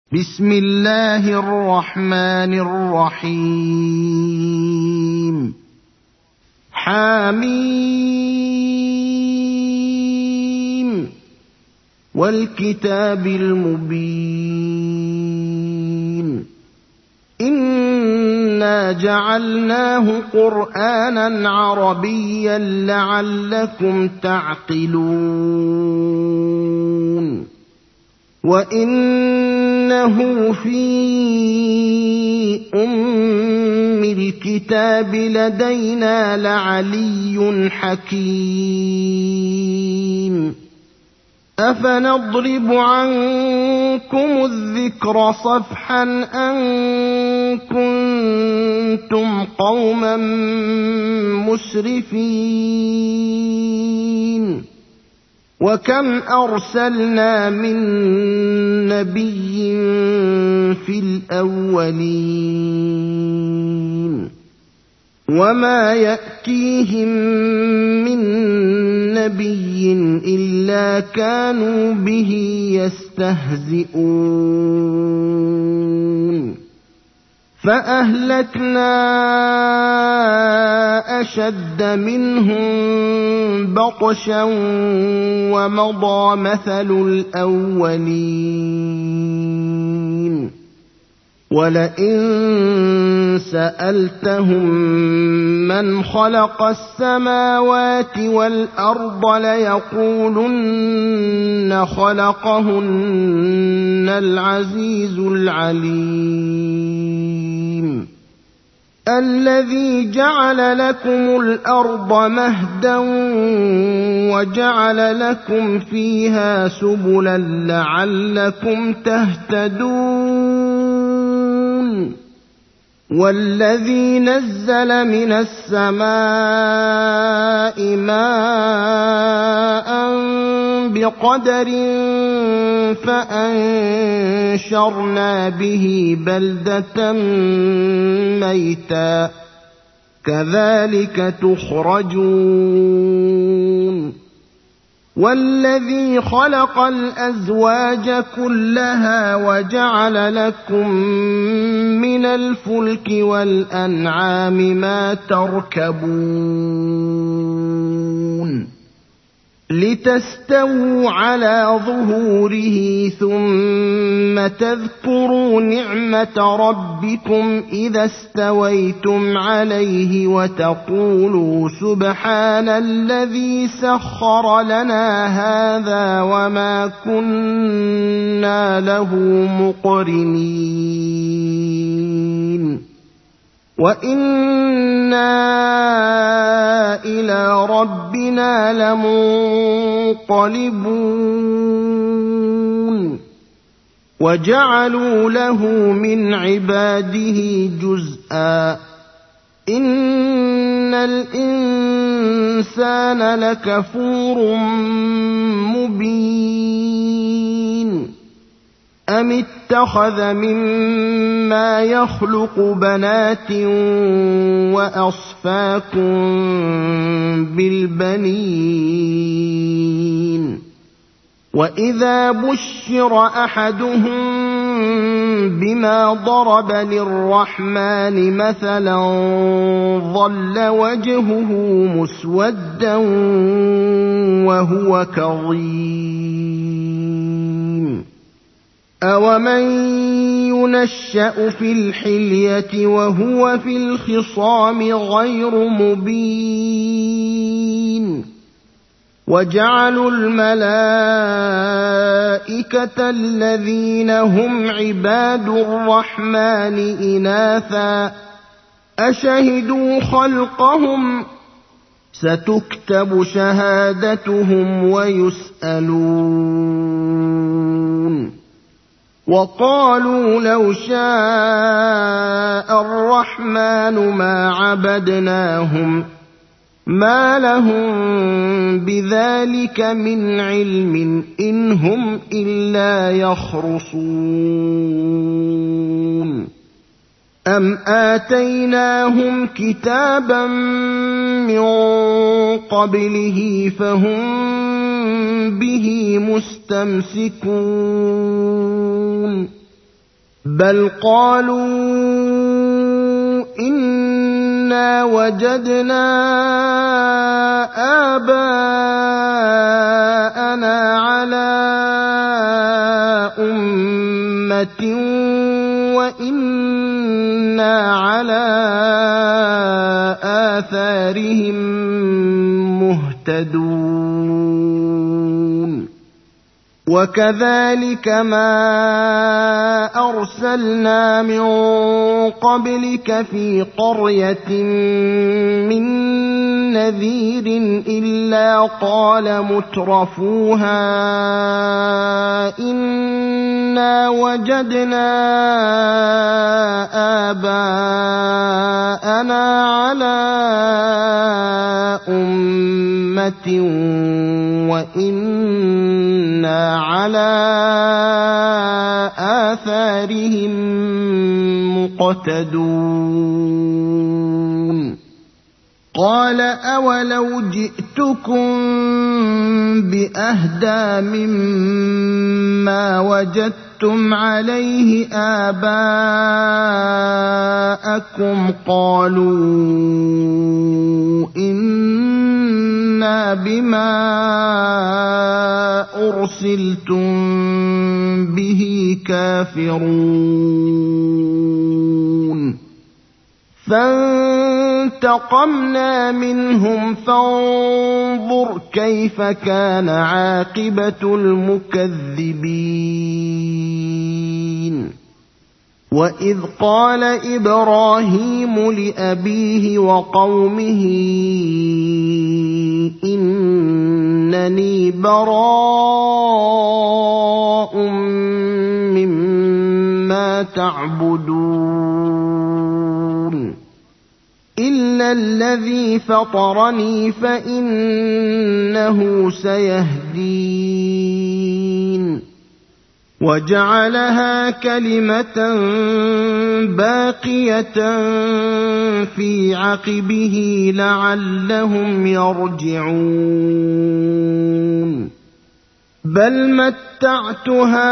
بسم الله الرحمن الرحيم حميم والكتاب المبين إنا جعلناه قرآنا عربيا لعلكم تعقلون وإنه في أم الكتاب لدينا لعلي حكيم أفنضرب عنكم الذكر صفحا أن كنتم قوما مسرفين وكم أرسلنا من نبي في الأولين وما يأتيهم من نبي إلا كانوا به يستهزئون فأهلكنا أشد منهم بطشا ومضى مثل الأولين ولئن سألتهم من خلق السماوات والأرض ليقولن خلقهن العزيز العليم الذي جعل لكم الأرض مهدا وجعل لكم فيها سبلا لعلكم تهتدون والذي نزل من السماء ماء بقدر فأنشرنا به بلدة ميتا كذلك تخرجون والذي خلق الأزواج كلها وجعل لكم من الفلك والأنعام ما تركبون لتستووا على ظهوره ثم تذكروا نعمة ربكم إذا استويتم عليه وتقولوا سبحان الذي سخر لنا هذا وما كنا له مقرنين وإنا إلى ربنا لمنقلبون وجعلوا له من عباده جزءا إن الإنسان لكفور مبين أم اتخذ مما يخلق بنات وأصفاكم بالبنين وإذا بشر أحدهم بما ضرب للرحمن مثلا ظل وجهه مسودا وهو كظيم أَوَمَن يُنَشَّأُ فِي الْحِلْيَةِ وَهُوَ فِي الْخِصَامِ غَيْرُ مُبِينٍ وَجَعَلُوا الْمَلَائِكَةَ الَّذِينَ هُمْ عِبَادُ الرَّحْمَنِ إِنَاثًا أَشَهِدُوا خَلْقَهُمْ سَتُكْتَبُ شَهَادَتُهُمْ وَيُسْأَلُونَ وقالوا لو شاء الرحمن ما عبدناهم ما لهم بذلك من علم إن هم إلا يخرصون أم آتيناهم كتابا من قبله فهم به مستمسكون بل قالوا إنا وجدنا آباءنا على أمة وإنا على آثارهم مهتدون وكذلك ما أرسلنا من قبلك في قرية من نذير إلا قال مترفوها إنا وجدنا آباءنا على أمة وإنا على آثارهم مقتدون قال أولو جئتكم بأهدى مما وجدتم عليه آباءكم قالوا إنا بما أرسلتم به كافرون فانتقمنا منهم فانظر كيف كان عاقبة المكذبين وإذ قال إبراهيم لأبيه وقومه إنني براء مما تعبدون إلا الذي فطرني فإنه سيهدين وجعلها كلمة باقية في عقبه لعلهم يرجعون بل متعت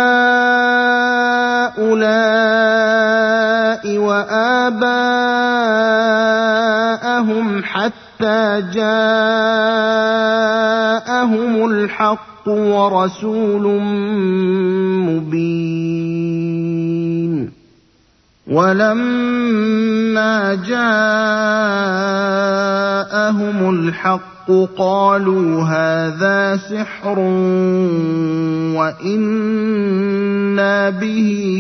هؤلاء وآباءهم حتى جاءهم الحق ورسول مبين ولما جاءهم الحق قالوا هذا سحر وإنا به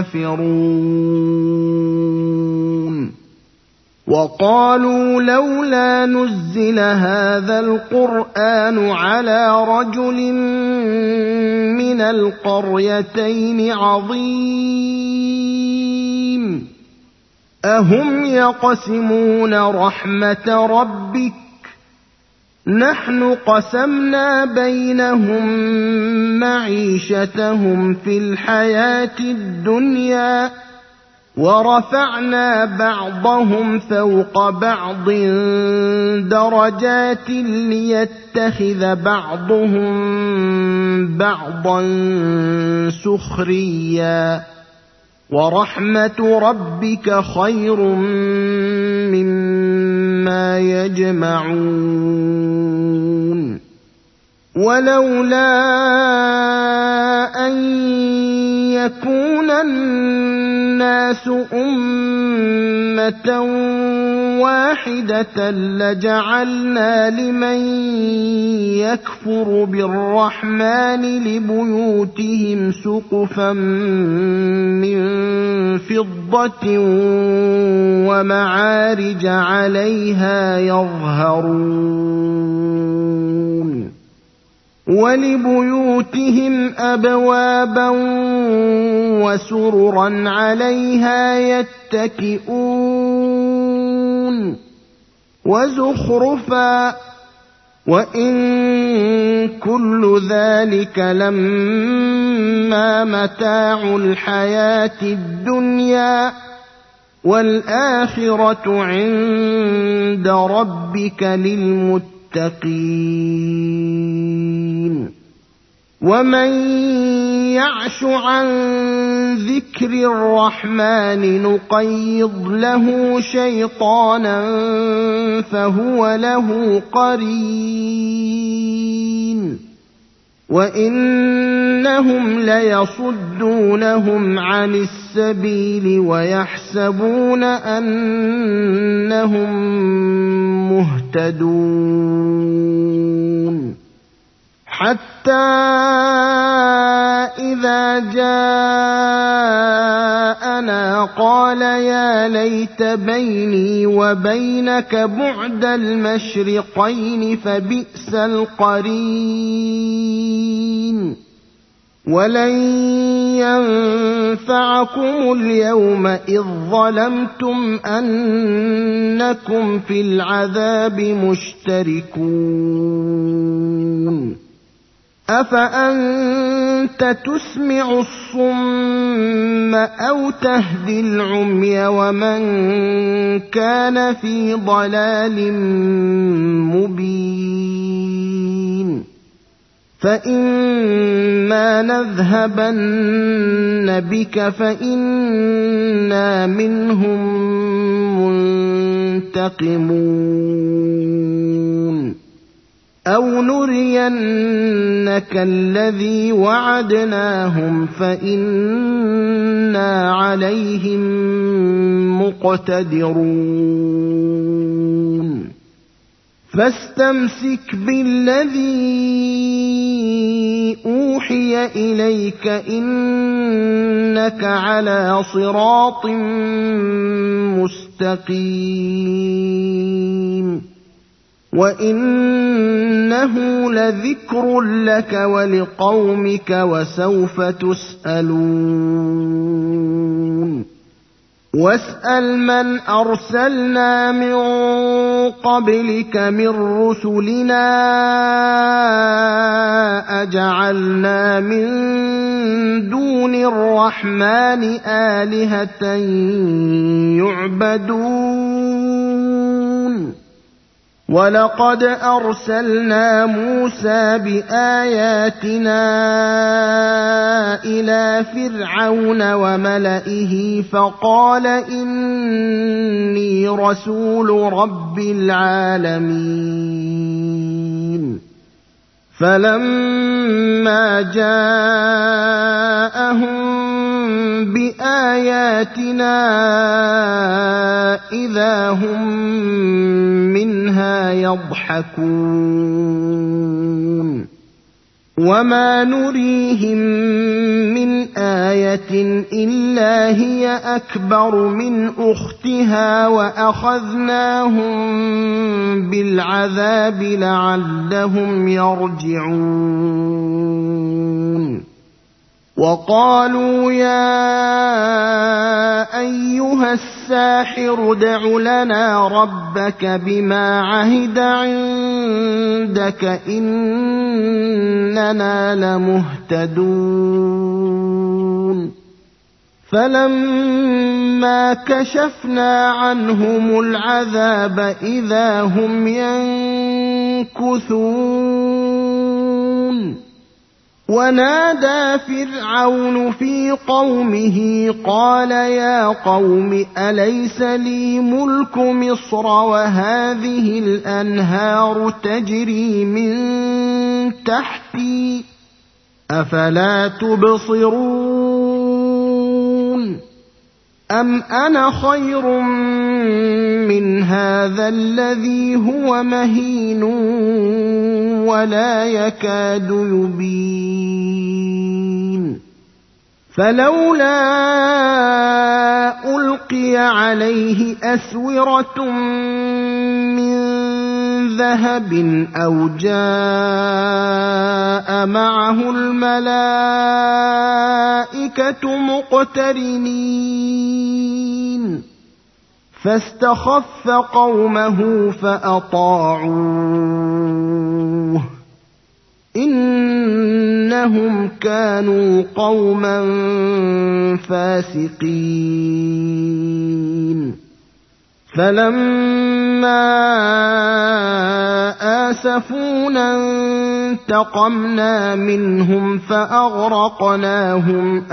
كافرون وقالوا لولا نزل هذا القرآن على رجل من القريتين عظيم أهم يقسمون رحمة ربك نحن قسمنا بينهم معيشتهم في الحياة الدنيا ورفعنا بعضهم فوق بعض درجات ليتخذ بعضهم بعضا سخريا ورحمة ربك خير مما يجمعون ولولا أن يكون الناس أمة واحدة لجعلنا لمن يكفر بالرحمن لبيوتهم سقفا من فضة ومعارج عليها يظهرون ولبيوتهم أبوابا وسررا عليها يتكئون وزخرفا وإن كل ذلك لما متاع الحياة الدنيا والآخرة عند ربك للمتقين ومن يعش عن ذكر الرحمن نقيض له شيطانا فهو له قرين وإنهم ليصدونهم عن السبيل ويحسبون أنهم مهتدون حتى إذا جاءنا قال يا ليت بيني وبينك بعد المشرقين فبئس القرين ولن ينفعكم اليوم إذ ظلمتم أنكم في العذاب مشتركون أفأنت تسمع الصم أو تهدي العمي ومن كان في ضلال مبين فإما نذهبن بك فإنا منهم منتقمون أو نرينك الذي وعدناهم فإنا عليهم مقتدرون فاستمسك بالذي أوحي إليك إنك على صراط مستقيم وإنه لذكر لك ولقومك وسوف تسألون واسأل من أرسلنا من قبلك من رسلنا أجعلنا من دون الرحمن آلهة يعبدون ولقد أرسلنا موسى بآياتنا إلى فرعون وملئه فقال إني رسول رب العالمين فلما جاءهم بآياتنا إذا هم منها يضحكون وما نريهم من آية إلا هي أكبر من أختها وأخذناهم بالعذاب لعلهم يرجعون وقالوا يا أيها الساحر ادع لنا ربك بما عهد عندك إننا لمهتدون فلما كشفنا عنهم العذاب إذا هم ينكثون ونادى فرعون في قومه قال يا قوم أليس لي ملك مصر وهذه الأنهار تجري من تحتي أفلا تبصرون أم أنا خير من هذا الذي هو مهين ولا يكاد يبين فلولا ألقي عليه أسورة من ذهب أو جاء معه الملائكة مقترنين فاستخف قومه فأطاعوه إنهم كانوا قوما فاسقين فلما آسفونا انتقمنا منهم فأغرقناهم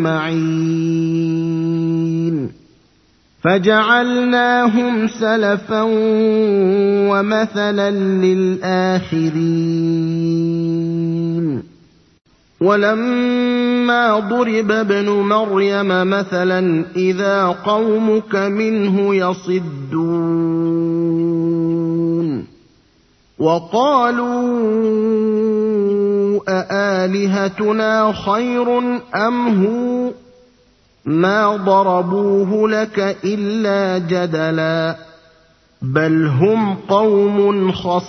أجمعين فجعلناهم سلفا ومثلا للآخرين ولما ضرب ابن مريم مثلا إذا قومك منه يصدون وقالوا أآلهتنا خير أم هو ما ضربوه لك إلا جدلا بل هم قوم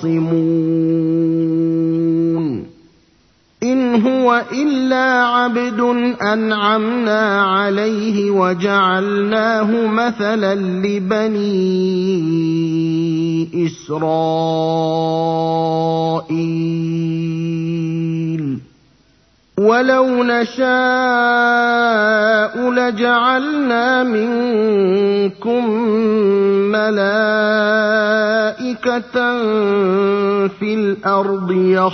خصمون إن هو إلا عبد أنعمنا عليه وجعلناه مثلا لبني إسرائيل ولو نشاء لجعلنا منكم ملائكة في الأرض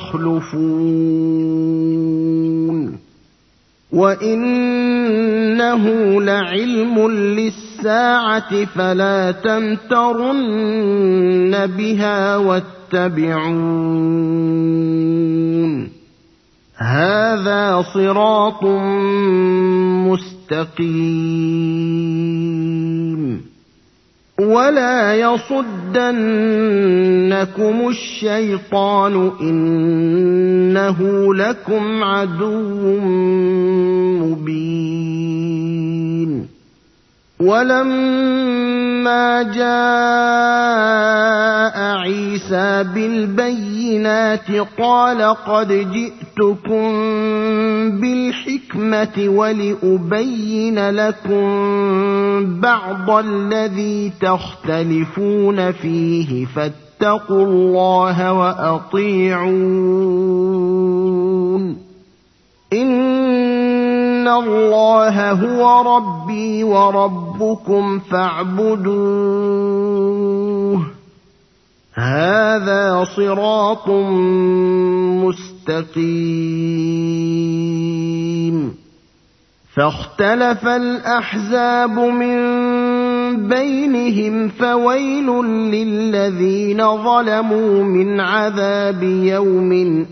يخلفون وإنه لعلم للساعة فلا تمترن بها واتبعون هذا صراط مستقيم ولا يصدنكم الشيطان إنه لكم عدو مبين ولما جاء عيسى بالبينات قال قد جئتكم بالحكمة ولأبين لكم بعض الذي تختلفون فيه فاتقوا الله وأطيعون إن الله هو ربي وربكم فاعبدوه هذا صراط مستقيم فاختلف الأحزاب من بينهم فويل للذين ظلموا من عذاب يوم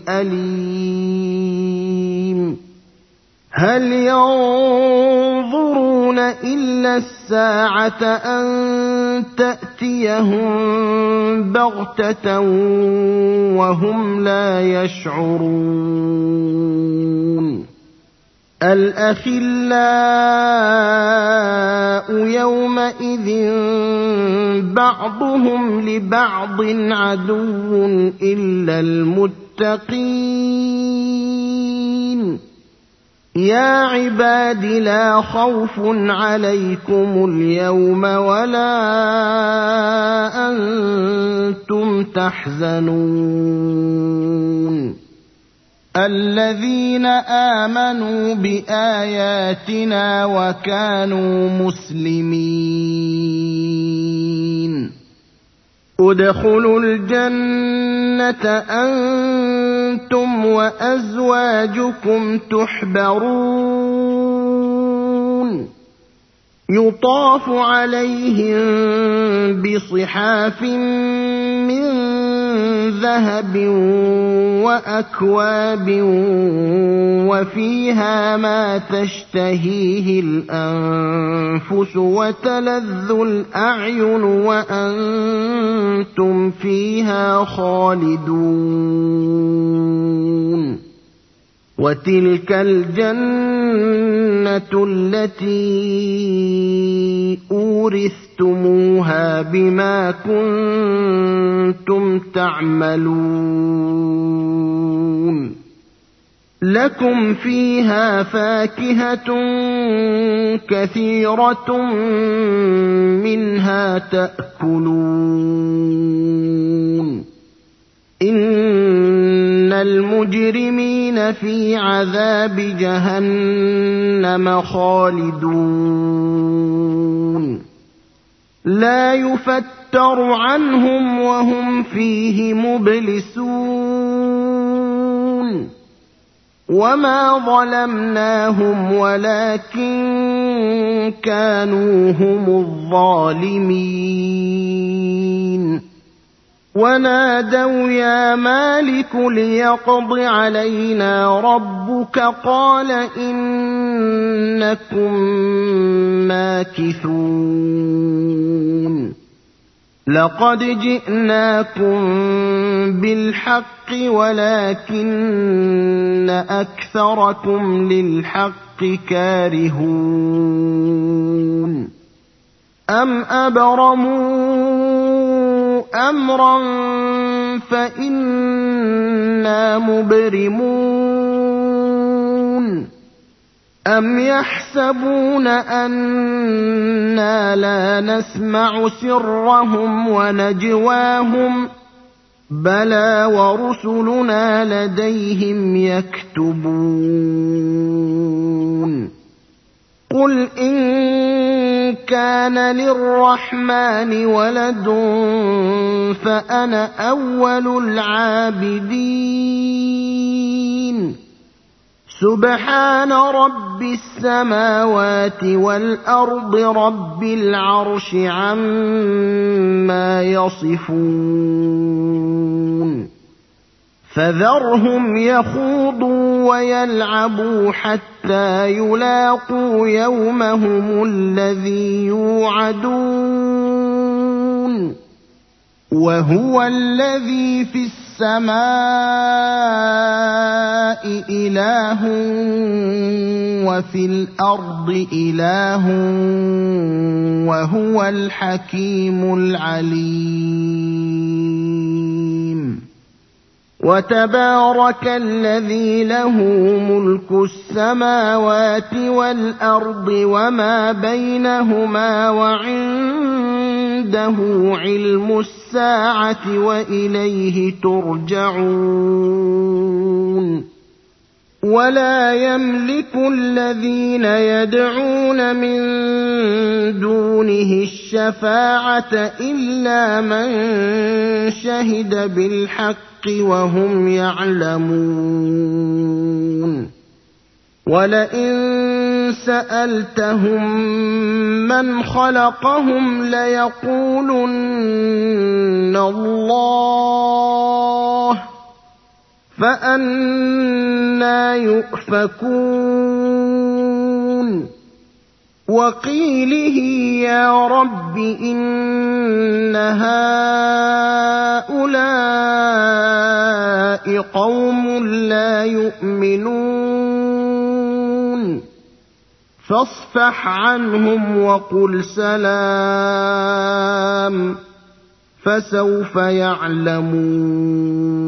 أليم هل ينظرون إلا الساعة أن تأتيهم بغتة وهم لا يشعرون الأخلاء يومئذ بعضهم لبعض عدو إلا المتقين يا عباد لا خوف عليكم اليوم ولا أنتم تحزنون الذين آمنوا بآياتنا وكانوا مسلمين ادخلوا الجنة أنتم وأزواجكم تحبرون يطاف عليهم بصحاف من ذهب وأكواب وفيها ما تشتهيه الأنفس وتلذ الأعين وأنتم فيها خالدون وتلك الجنة التي أورثتموها بما كنتم تعملون لكم فيها فاكهة كثيرة منها تأكلون إن المجرمين في عذاب جهنم خالدون لا يفتر يُفْتَرُ عَنْهُمْ وَهُمْ فِيهِ مُبْلِسُونَ وَمَا ظَلَمْنَاهُمْ وَلَكِن كَانُوا هُمُ الظَّالِمِينَ وَنَادَوْا يَا مَالِكُ لِيَقْضِ عَلَيْنَا رَبُّكَ قَالَ إِنَّكُم مَّاكِثُونَ لَقَدْ جِئْنَاكُم بِالْحَقِّ وَلَكِنَّ أَكْثَرَكُمْ لِلْحَقِّ كَارِهُونَ أَمْ أَبْرَمُوا أَمْرًا فَإِنَّا مُبْرِمُونَ أَمْ يَحْسَبُونَ أَنَّا لَا نَسْمَعُ سِرَّهُمْ وَنَجْوَاهُمْ بَلَىٰ وَرُسُلُنَا لَدَيْهِمْ يَكْتُبُونَ قُلْ إِن كَانَ لِلرَّحْمَٰنِ وَلَدٌ فَأَنَا أَوَّلُ الْعَابِدِينَ سُبْحَانَ رَبِّ السَّمَاوَاتِ وَالْأَرْضِ رَبِّ الْعَرْشِ عَمَّا يَصِفُونَ فَذَرْهُمْ يَخُوضُوا وَيَلْعَبُوا حَتَّىٰ يُلَاقُوا يَوْمَهُمُ الَّذِي يُوعَدُونَ وَهُوَ الَّذِي فِي السَّمَاءِ إِلَٰهٌ وَفِي الْأَرْضِ إِلَٰهٌ وَهُوَ الْحَكِيمُ الْعَلِيمُ وَتَبَارَكَ الَّذِي لَهُ مُلْكُ السَّمَاوَاتِ وَالْأَرْضِ وَمَا بَيْنَهُمَا وَعِندَهُ عِلْمُ السَّاعَةِ وَإِلَيْهِ تُرْجَعُونَ وَلَا يَمْلِكُ الَّذِينَ يَدْعُونَ مِن دُونِهِ الشَّفَاعَةَ إِلَّا مَن شَهِدَ بِالْحَقِّ وَهُمْ يَعْلَمُونَ وَلَئِن سَأَلْتَهُم مَّنْ خَلَقَهُمْ لَيَقُولُنَّ اللَّهُ فَأَنَّىٰ يُؤْفَكُونَ وَقِيلِهِ يَا رَبِّ إِنَّ هَٰؤُلَاءِ قَوْمٌ لَّا يُؤْمِنُونَ فَاصْفَحْ عَنْهُمْ وَقُلْ سَلَامٌ فَسَوْفَ يَعْلَمُونَ